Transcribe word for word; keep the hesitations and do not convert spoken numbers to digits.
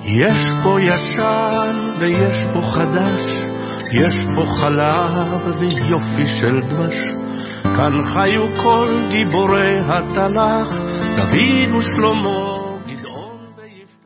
יש פה ישן ויש פה חדש, יש פה חלב ויופי של דבש. כאן חיו כל גיבורי התנ"ך, דוד ושלמה